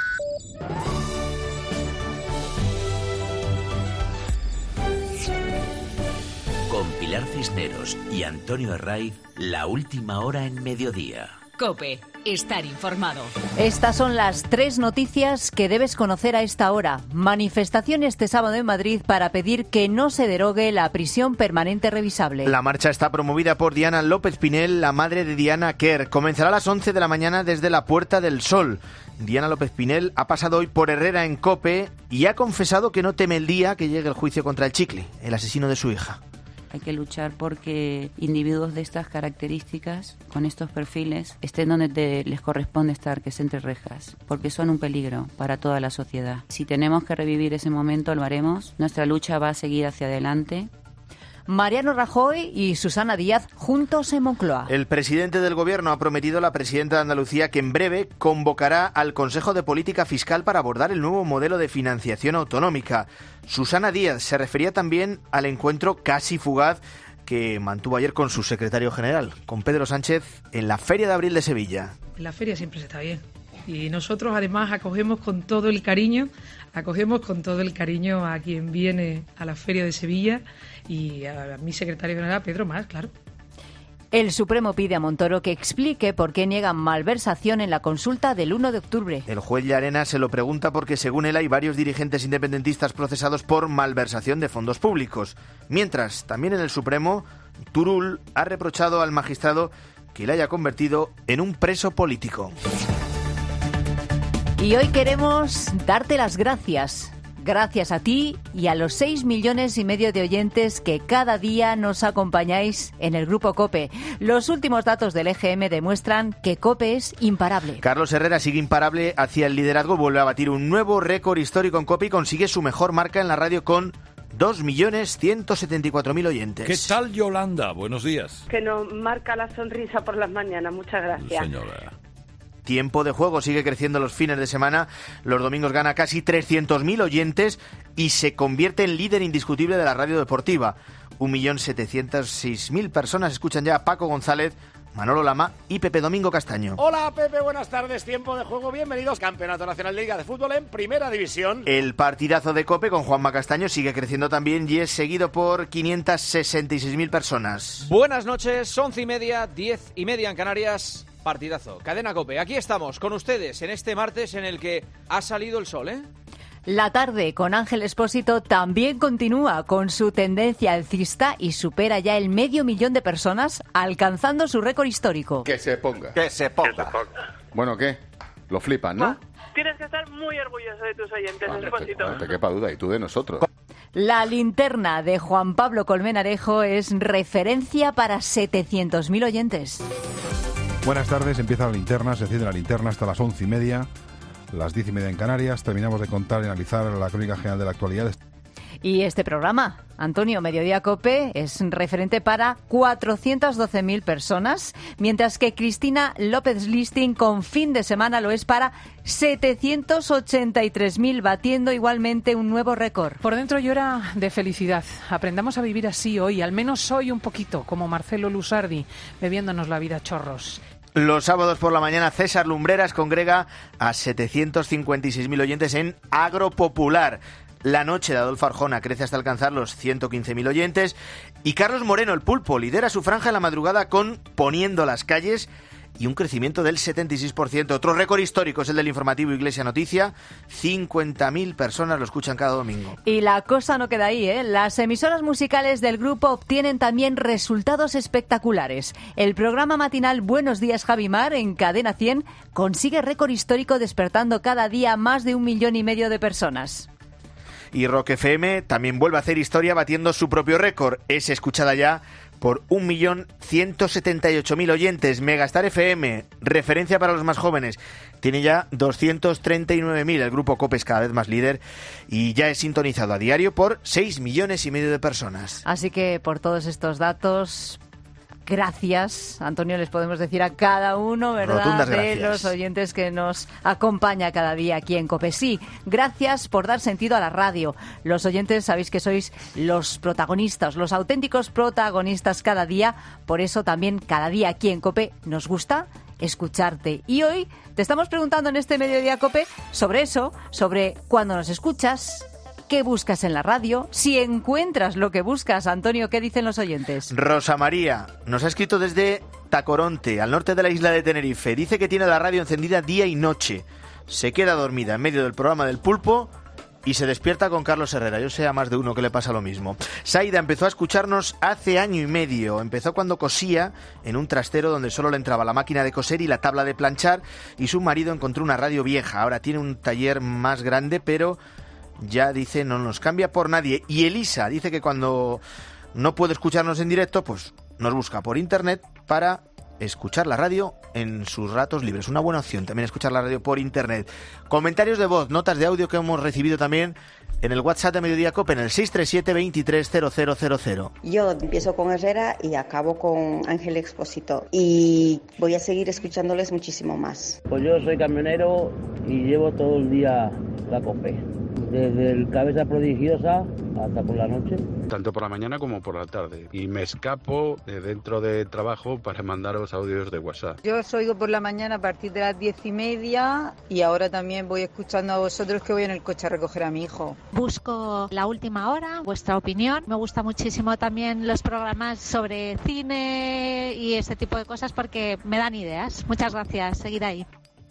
Con Pilar Cisneros y Antonio Herraiz, la última hora en Mediodía. COPE, estar informado. Estas son las tres noticias que debes conocer a esta hora. Manifestación este sábado en Madrid para pedir que no se derogue la prisión permanente revisable. La marcha está promovida por Diana López Pinel, la madre de Diana Quer. Comenzará a las once de la mañana desde la Puerta del Sol. Diana López Pinel ha pasado hoy por Herrera en COPE y ha confesado que no teme el día que llegue el juicio contra el Chicle, el asesino de su hija. Hay que luchar porque individuos de estas características, con estos perfiles, estén donde te, les corresponde estar, que es entre rejas, porque son un peligro para toda la sociedad. Si tenemos que revivir ese momento, lo haremos. Nuestra lucha va a seguir hacia adelante. Mariano Rajoy y Susana Díaz juntos en Moncloa. El presidente del Gobierno ha prometido a la presidenta de Andalucía que en breve convocará al Consejo de Política Fiscal para abordar el nuevo modelo de financiación autonómica. Susana Díaz se refería también al encuentro casi fugaz que mantuvo ayer con su secretario general, con Pedro Sánchez, en la Feria de Abril de Sevilla. La feria siempre se está bien. Y nosotros además acogemos con todo el cariño, acogemos con todo el cariño a quien viene a la Feria de Sevilla y a mi secretario general, Pedro Mas, claro. El Supremo pide a Montoro que explique por qué niegan malversación en la consulta del uno de octubre. El juez Llarena se lo pregunta porque, según él, hay varios dirigentes independentistas procesados por malversación de fondos públicos. Mientras, también en el Supremo, Turull ha reprochado al magistrado que le haya convertido en un preso político. Y hoy queremos darte las gracias. Gracias a ti y a los seis millones y medio de oyentes que cada día nos acompañáis en el Grupo COPE. Los últimos datos del E G M demuestran que COPE es imparable. Carlos Herrera sigue imparable hacia el liderazgo, vuelve a batir un nuevo récord histórico en COPE y consigue su mejor marca en la radio con dos millones ciento setenta y cuatro mil oyentes. ¿Qué tal, Yolanda? Buenos días. Que nos marca la sonrisa por las mañanas. Muchas gracias. Señora. Tiempo de juego sigue creciendo los fines de semana. Los domingos gana casi trescientos mil oyentes y se convierte en líder indiscutible de la radio deportiva. un millón setecientos seis mil personas escuchan ya a Paco González, Manolo Lama y Pepe Domingo Castaño. Hola Pepe, buenas tardes, tiempo de juego, bienvenidos. Campeonato Nacional de Liga de Fútbol en Primera División. El partidazo de COPE con Juanma Castaño sigue creciendo también y es seguido por quinientas sesenta y seis mil personas. Buenas noches, once y media, diez y media en Canarias. Partidazo, Cadena COPE. Aquí estamos con ustedes en este martes en el que ha salido el sol, ¿eh? La tarde con Ángel Expósito también continúa con su tendencia alcista y supera ya el medio millón de personas, alcanzando su récord histórico. Que se ponga. Que se ponga. Que se ponga. Bueno, ¿qué? Lo flipan, ¿no? Ah, tienes que estar muy orgulloso de tus oyentes, vale, Expósito. No te quepa duda, y tú de nosotros. La linterna de Juan Pablo Colmenarejo es referencia para setecientos mil oyentes. Buenas tardes, empieza la linterna, se enciende la linterna hasta las once y media, las diez y media en Canarias. Terminamos de contar y analizar la crónica general de la actualidad. Y este programa, Antonio, Mediodía COPE, es referente para cuatrocientas doce mil personas, mientras que Cristina López Listing con fin de semana lo es para setecientos ochenta y tres mil, batiendo igualmente un nuevo récord. Por dentro llora de felicidad. Aprendamos a vivir así hoy, al menos hoy un poquito, como Marcelo Lusardi, bebiéndonos la vida a chorros. Los sábados por la mañana, César Lumbreras congrega a setecientos cincuenta y seis mil oyentes en Agropopular. La noche de Adolfo Arjona crece hasta alcanzar los ciento quince mil oyentes. Y Carlos Moreno, el Pulpo, lidera su franja en la madrugada con Poniendo las calles. y un crecimiento del setenta y seis por ciento. Otro récord histórico es el del informativo Iglesia Noticia. cincuenta mil personas lo escuchan cada domingo. Y la cosa no queda ahí, ¿eh? Las emisoras musicales del grupo obtienen también resultados espectaculares. El programa matinal Buenos Días Javi Mar en Cadena cien consigue récord histórico despertando cada día más de un millón y medio de personas. Y Rock F M también vuelve a hacer historia batiendo su propio récord. Es escuchada ya por un millón ciento setenta y ocho mil oyentes. Megastar F M, referencia para los más jóvenes, tiene ya doscientos treinta y nueve mil. El grupo COPE es cada vez más líder y ya es sintonizado a diario por seis millones y medio de personas. Así que por todos estos datos, gracias, Antonio, les podemos decir a cada uno, ¿verdad?, rotundas de gracias. los oyentes que nos acompaña cada día aquí en COPE. Sí, gracias por dar sentido a la radio. Los oyentes sabéis que sois los protagonistas, los auténticos protagonistas cada día. Por eso también cada día aquí en COPE nos gusta escucharte. Y hoy te estamos preguntando en este Mediodía COPE sobre eso, sobre cuándo nos escuchas, qué buscas en la radio, si encuentras lo que buscas. Antonio, ¿qué dicen los oyentes? Rosa María nos ha escrito desde Tacoronte, al norte de la isla de Tenerife. Dice que tiene la radio encendida día y noche. Se queda dormida en medio del programa del Pulpo y se despierta con Carlos Herrera. Yo sé a más de uno que le pasa lo mismo. Saida empezó a escucharnos hace año y medio. Empezó cuando cosía en un trastero donde solo le entraba la máquina de coser y la tabla de planchar, y su marido encontró una radio vieja. Ahora tiene un taller más grande, pero ya dice no nos cambia por nadie. Y Elisa dice que cuando no puede escucharnos en directo, pues nos busca por internet para escuchar la radio en sus ratos libres. Una buena opción también escuchar la radio por internet. Comentarios de voz, notas de audio que hemos recibido también en el WhatsApp de Mediodía COPE en el seis tres siete, veintitrés, cero cero cero cero. Yo empiezo con Herrera y acabo con Ángel Expósito y voy a seguir escuchándoles muchísimo más. Pues yo soy camionero y llevo todo el día la COPE, desde el Cabeza Prodigiosa hasta por la noche. Tanto por la mañana como por la tarde. Y me escapo de dentro del trabajo para mandaros audios de WhatsApp. Yo os oigo por la mañana a partir de las diez y media y ahora también voy escuchando a vosotros que voy en el coche a recoger a mi hijo. Busco La Última Hora, vuestra opinión. Me gusta muchísimo también los programas sobre cine y ese tipo de cosas porque me dan ideas. Muchas gracias, seguid ahí.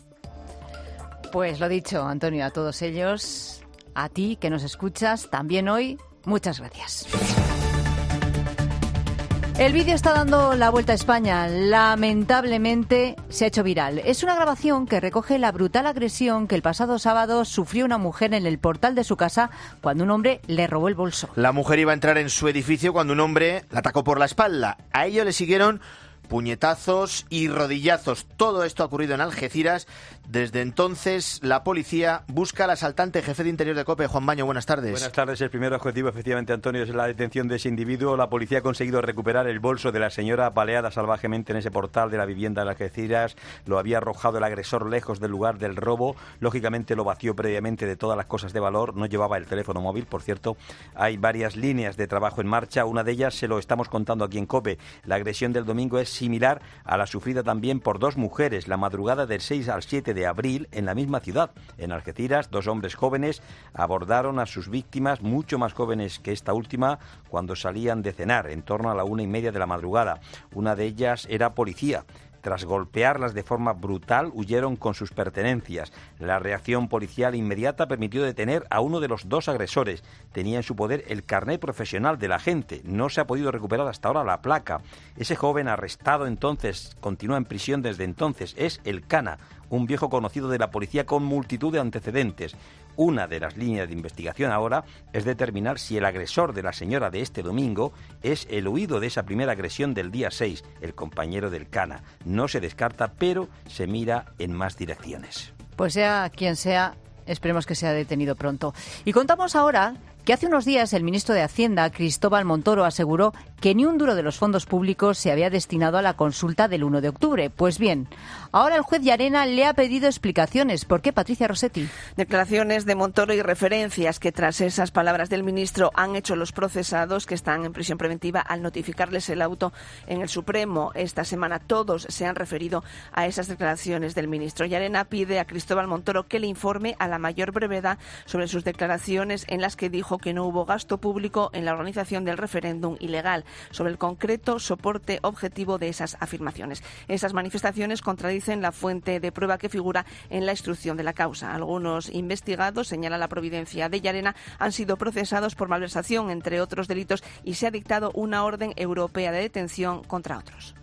Pues lo dicho, Antonio, a todos ellos, a ti que nos escuchas también hoy, muchas gracias. El vídeo está dando la vuelta a España. Lamentablemente se ha hecho viral. Es una grabación que recoge la brutal agresión que el pasado sábado sufrió una mujer en el portal de su casa cuando un hombre le robó el bolso. La mujer iba a entrar en su edificio cuando un hombre la atacó por la espalda. A ello le siguieron puñetazos y rodillazos. Todo esto ha ocurrido en Algeciras. Desde entonces, la policía busca al asaltante. Jefe de Interior de COPE, Juan Baño, buenas tardes. Buenas tardes. El primer objetivo, efectivamente, Antonio, es la detención de ese individuo. La policía ha conseguido recuperar el bolso de la señora baleada salvajemente en ese portal de la vivienda de Algeciras. Lo había arrojado el agresor lejos del lugar del robo. Lógicamente lo vació previamente de todas las cosas de valor. No llevaba el teléfono móvil, por cierto. Hay varias líneas de trabajo en marcha. Una de ellas se lo estamos contando aquí en COPE. La agresión del domingo es similar a la sufrida también por dos mujeres la madrugada del seis al siete de abril en la misma ciudad. En Algeciras, dos hombres jóvenes abordaron a sus víctimas, mucho más jóvenes que esta última, cuando salían de cenar, en torno a la una y media de la madrugada. Una de ellas era policía. Tras golpearlas de forma brutal, huyeron con sus pertenencias. La reacción policial inmediata permitió detener a uno de los dos agresores. Tenía en su poder el carnet profesional del agente. No se ha podido recuperar hasta ahora la placa. Ese joven arrestado entonces, continúa en prisión desde entonces, es el Cana, un viejo conocido de la policía con multitud de antecedentes. Una de las líneas de investigación ahora es determinar si el agresor de la señora de este domingo es el huido de esa primera agresión del día seis, el compañero del Cana. No se descarta, pero se mira en más direcciones. Pues sea quien sea, esperemos que sea detenido pronto. Y contamos ahora que hace unos días el ministro de Hacienda, Cristóbal Montoro, aseguró que ni un duro de los fondos públicos se había destinado a la consulta del uno de octubre. Pues bien, ahora el juez Llarena le ha pedido explicaciones. ¿Por qué, Patricia Rossetti? Declaraciones de Montoro y referencias que tras esas palabras del ministro han hecho los procesados que están en prisión preventiva al notificarles el auto en el Supremo. Esta semana todos se han referido a esas declaraciones del ministro. Llarena pide a Cristóbal Montoro que le informe a la mayor brevedad sobre sus declaraciones en las que dijo que no hubo gasto público en la organización del referéndum ilegal. sobre el concreto soporte objetivo de esas afirmaciones. Esas manifestaciones contradicen la fuente de prueba que figura en la instrucción de la causa. Algunos investigados, señala la Providencia de Llarena, han sido procesados por malversación, entre otros delitos, y se ha dictado una orden europea de detención contra otros.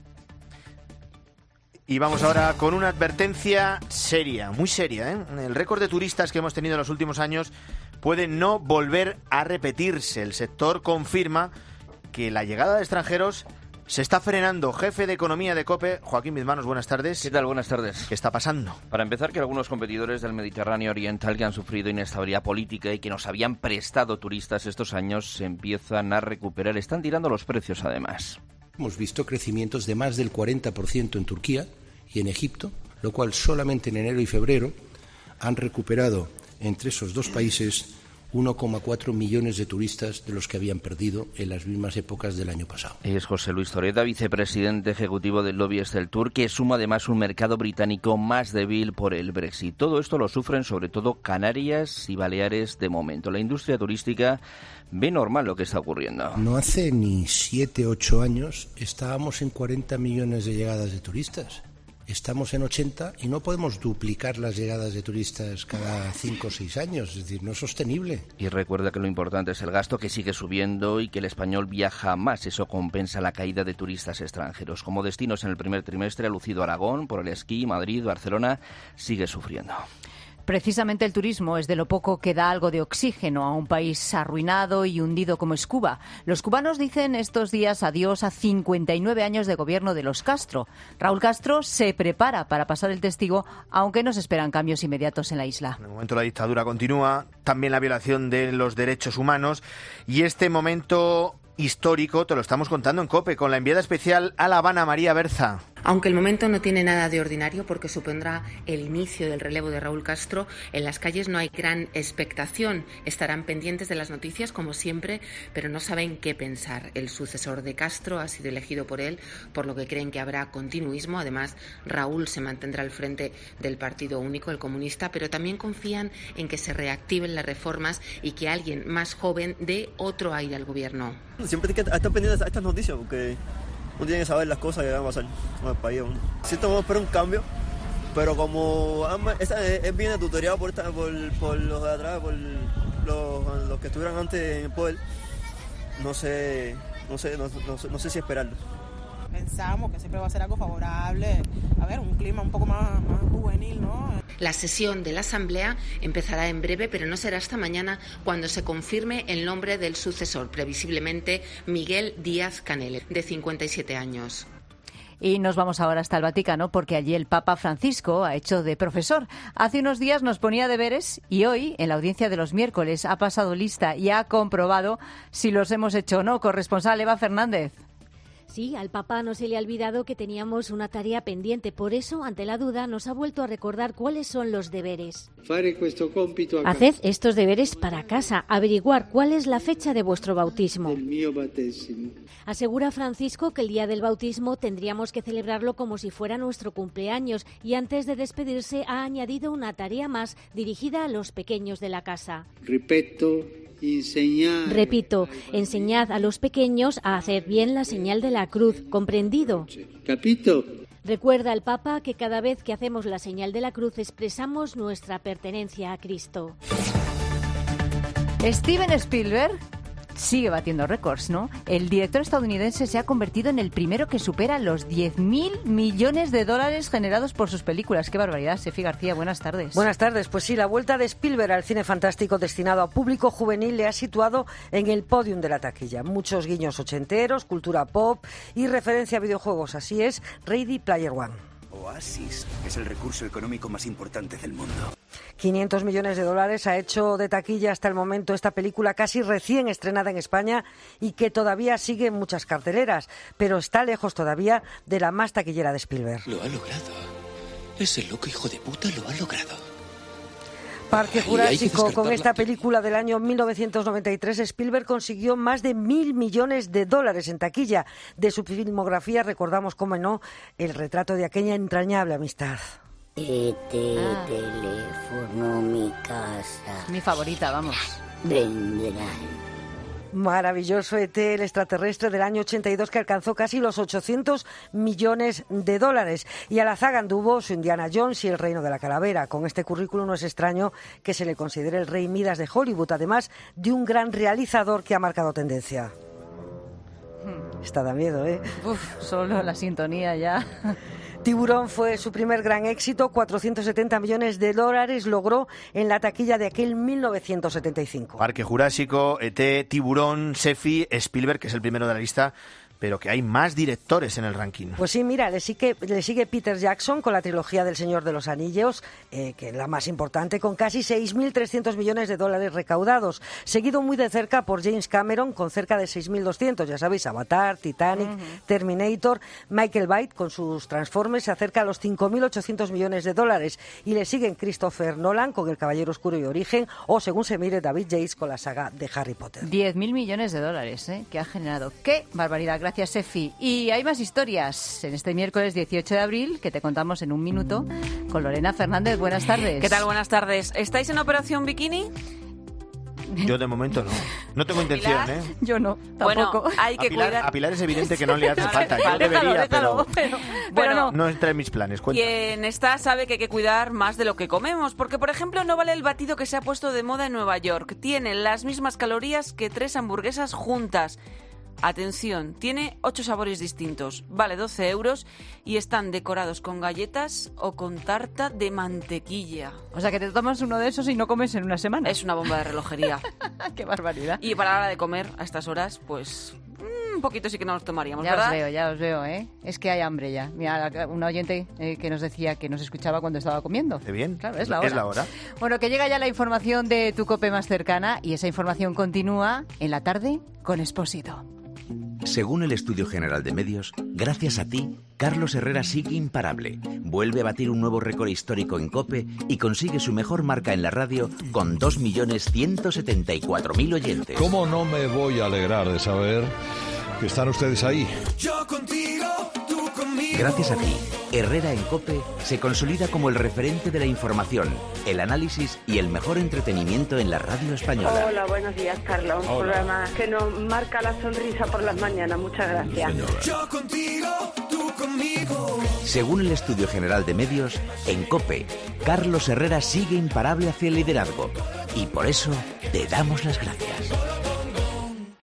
Y vamos ahora con una advertencia seria, muy seria, ¿eh? El récord de turistas que hemos tenido en los últimos años puede no volver a repetirse. El sector confirma que la llegada de extranjeros se está frenando. Jefe de Economía de COPE, Joaquín Bizmanos, buenas tardes. ¿Qué tal? Buenas tardes. ¿Qué está pasando? Para empezar, que algunos competidores del Mediterráneo Oriental que han sufrido inestabilidad política y que nos habían prestado turistas estos años se empiezan a recuperar. Están tirando los precios, además. Hemos visto crecimientos de más del cuarenta por ciento en Turquía y en Egipto, lo cual solamente en enero y febrero han recuperado entre esos dos países uno coma cuatro millones de turistas de los que habían perdido en las mismas épocas del año pasado. Es José Luis Torreta, vicepresidente ejecutivo del lobby Esteltur, que suma además un mercado británico más débil por el Brexit. Todo esto lo sufren sobre todo Canarias y Baleares de momento. La industria turística ve normal lo que está ocurriendo. No hace ni siete, ocho años estábamos en cuarenta millones de llegadas de turistas. Estamos en ochenta y no podemos duplicar las llegadas de turistas cada cinco o seis años, es decir, no es sostenible. Y recuerda que lo importante es el gasto, que sigue subiendo y que el español viaja más. Eso compensa la caída de turistas extranjeros. Como destinos en el primer trimestre ha lucido Aragón por el esquí, Madrid, Barcelona sigue sufriendo. Precisamente el turismo es de lo poco que da algo de oxígeno a un país arruinado y hundido como es Cuba. Los cubanos dicen estos días adiós a cincuenta y nueve años de gobierno de los Castro. Raúl Castro se prepara para pasar el testigo, aunque no se esperan cambios inmediatos en la isla. En el momento la dictadura continúa, también la violación de los derechos humanos, y este momento histórico te lo estamos contando en COPE con la enviada especial a La Habana, María Berza. Aunque el momento no tiene nada de ordinario porque supondrá el inicio del relevo de Raúl Castro, en las calles no hay gran expectación. Estarán pendientes de las noticias como siempre, pero no saben qué pensar. El sucesor de Castro ha sido elegido por él, por lo que creen que habrá continuismo. Además, Raúl se mantendrá al frente del Partido Único, el comunista, pero también confían en que se reactiven las reformas y que alguien más joven dé otro aire al gobierno. Siempre hay que estar pendientes a estas noticias porque uno tiene que saber las cosas que van a pasar con el país. Sí, estamos esperando un cambio, pero como esa es, es bien tutoriado por, esta, por, por los de atrás, por los, los que estuvieran antes en el poder, no sé, no sé, no, no, no sé si esperarlo. Pensamos que siempre va a ser algo favorable, a ver, un clima un poco más, más juvenil, ¿no? La sesión de la Asamblea empezará en breve, pero no será hasta mañana cuando se confirme el nombre del sucesor, previsiblemente Miguel Díaz-Canel, de cincuenta y siete años. Y nos vamos ahora hasta el Vaticano porque allí el Papa Francisco ha hecho de profesor. Hace unos días nos ponía deberes y hoy, en la audiencia de los miércoles, ha pasado lista y ha comprobado si los hemos hecho o no. Corresponsal Eva Fernández. Sí, al Papa no se le ha olvidado que teníamos una tarea pendiente. Por eso, ante la duda, nos ha vuelto a recordar cuáles son los deberes. Haced estos deberes para casa. Averiguar cuál es la fecha de vuestro bautismo. Asegura Francisco que el día del bautismo tendríamos que celebrarlo como si fuera nuestro cumpleaños y antes de despedirse ha añadido una tarea más dirigida a los pequeños de la casa. Repito. Enseñar. Repito, enseñad a los pequeños a hacer bien la señal de la cruz, ¿comprendido? Capito. Recuerda el Papa que cada vez que hacemos la señal de la cruz expresamos nuestra pertenencia a Cristo. Steven Spielberg sigue batiendo récords, ¿no? El director estadounidense se ha convertido en el primero que supera los diez mil millones de dólares generados por sus películas. ¡Qué barbaridad! Sefi García, buenas tardes. Buenas tardes. Pues sí, la vuelta de Spielberg al cine fantástico destinado a público juvenil le ha situado en el podium de la taquilla. Muchos guiños ochenteros, cultura pop y referencia a videojuegos. Así es, Ready Player One. Oasis es el recurso económico más importante del mundo. quinientos millones de dólares ha hecho de taquilla hasta el momento esta película casi recién estrenada en España y que todavía sigue en muchas carteleras, pero está lejos todavía de la más taquillera de Spielberg. Lo ha logrado. Ese loco hijo de puta lo ha logrado. Parque Jurásico, con esta película del año mil novecientos noventa y tres, Spielberg consiguió más de mil millones de dólares en taquilla. De su filmografía recordamos, cómo no, el retrato de aquella entrañable amistad. Este ah. teléfono, mi casa. Mi favorita, vamos. Vendrán. Maravilloso E T, el extraterrestre del año ochenta y dos, que alcanzó casi los ochocientos millones de dólares. Y a la zaga anduvo su Indiana Jones y el Reino de la Calavera. Con este currículum no es extraño que se le considere el rey Midas de Hollywood, además de un gran realizador que ha marcado tendencia. Está da miedo, ¿eh? Uf, solo la sintonía ya. Tiburón fue su primer gran éxito, cuatrocientos setenta millones de dólares logró en la taquilla de aquel mil novecientos setenta y cinco. Parque Jurásico, E T, Tiburón, Seffi, Spielberg, que es el primero de la lista, pero que hay más directores en el ranking. Pues sí, mira, le sigue, le sigue Peter Jackson con la trilogía del Señor de los Anillos, eh, que es la más importante, con casi seis mil trescientos millones de dólares recaudados, seguido muy de cerca por James Cameron con cerca de seis mil doscientos, ya sabéis, Avatar, Titanic, uh-huh. Terminator. Michael Bay con sus Transformers se acerca a los cinco mil ochocientos millones de dólares, y le siguen Christopher Nolan con El Caballero Oscuro y Origen, o según se mire David Yates con la saga de Harry Potter. diez mil millones de dólares, ¿eh? Que ha generado. ¡Qué barbaridad! Gracias, Sefi. Y hay más historias en este miércoles dieciocho de abril que te contamos en un minuto con Lorena Fernández. Buenas tardes. ¿Qué tal? Buenas tardes. ¿Estáis en Operación Bikini? Yo de momento no. No tengo intención, Pilar, ¿eh? Yo no, Bueno, tampoco. hay que a Pilar, cuidar... a Pilar es evidente que no le hace falta. Yo Vale, debería, déjalo, déjalo, pero, pero, pero no. no entra en mis planes. Cuenta. Quien está sabe que hay que cuidar más de lo que comemos, porque, por ejemplo, no vale el batido que se ha puesto de moda en Nueva York. Tiene las mismas calorías que tres hamburguesas juntas. Atención, tiene ocho sabores distintos, vale doce euros y están decorados con galletas o con tarta de mantequilla. O sea, que te tomas uno de esos y no comes en una semana. Es una bomba de relojería. ¡Qué barbaridad! Y para la hora de comer, a estas horas, pues mmm, un poquito sí que no nos tomaríamos, ya ¿verdad? Ya os veo, ya os veo, ¿eh? Es que hay hambre ya. Mira, una oyente eh, que nos decía que nos escuchaba cuando estaba comiendo. ¿Qué bien? Claro, es la hora. Es la hora. Bueno, que llega ya la información de tu COPE más cercana, y esa información continúa en la tarde con Expósito. Según el Estudio General de Medios, gracias a ti, Carlos Herrera sigue imparable. Vuelve a batir un nuevo récord histórico en COPE y consigue su mejor marca en la radio con dos millones ciento setenta y cuatro mil oyentes. ¿Cómo no me voy a alegrar de saber que están ustedes ahí? Yo contigo, tú conmigo. Gracias a ti, Herrera en COPE se consolida como el referente de la información, el análisis y el mejor entretenimiento en la radio española. Hola, buenos días, Carlos. Un Hola. programa que nos marca la sonrisa por las mañanas. Muchas gracias. Yo contigo, tú conmigo. Según el Estudio General de Medios, en COPE, Carlos Herrera sigue imparable hacia el liderazgo. Y por eso te damos las gracias.